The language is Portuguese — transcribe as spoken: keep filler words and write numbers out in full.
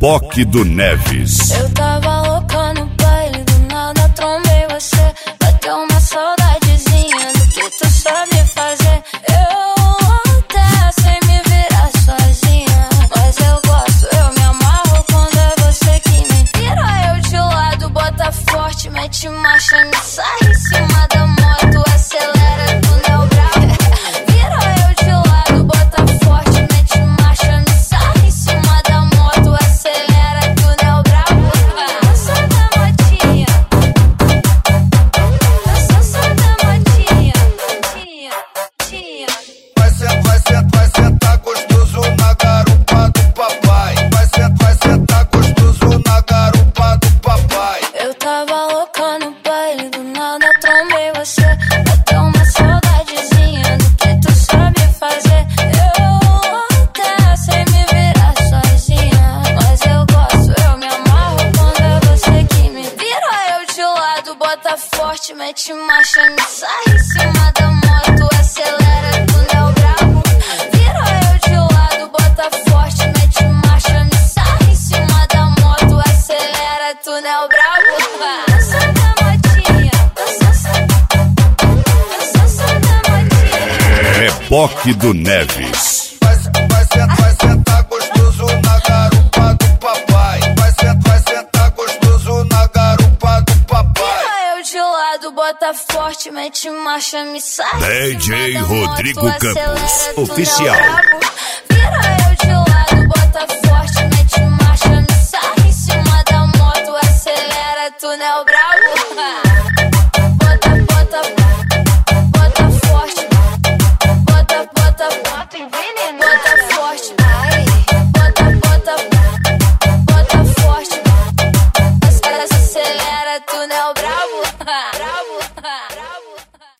Reboque do Neves. Eu tava louca no baile, do nada trombei você. Bateu uma saudadezinha do que tu sabe fazer. Eu até sei me virar sozinha, mas eu gosto, eu me amarro quando é você que me vira. Eu de lado, bota forte, mete marcha, me sai em cima da moto, acelera, túnel bravo. Vira eu de lado, bota forte, mete marcha, me sai em cima da moto, acelera, túnel bravo. Eu sou da motinha, eu sou só da motinha, motinha, motinha. Vai sentar, vai sentar, vai sentar gostoso na garupa do papai. Vai sentar, vai sentar gostoso na garupa do papai. Eu tava louca no baile, do nada trombei você. Bateu uma saudadezinha do que tu sabe fazer. Eu até sei me virar sozinha, mas eu gosto, eu me amarro quando é você que me vira. Eu de lado, bota forte, mete marcha, me sai em cima da moto, acelera, túnel bravo. Vira eu de lado, bota forte, mete marcha, me sai em cima da moto, acelera, túnel bravo. Eu sou da motinha, eu sou só, eu sou só da motinha. Reboque do Neves. Vai, vai sentar, vai sentar gostoso na garupa do papai. Vai sentar, vai sentar gostoso na garupa do papai. Vira eu de lado, bota forte, mete marcha, me sai D em J cima da Rodrigo moto, Campos, acelera, túnel oficial. bravo. Vira eu de lado, bota forte, mete marcha, me sai em cima da moto, acelera, túnel bravo. Bota, bota, bota forte, bota, bota, bota envenenado.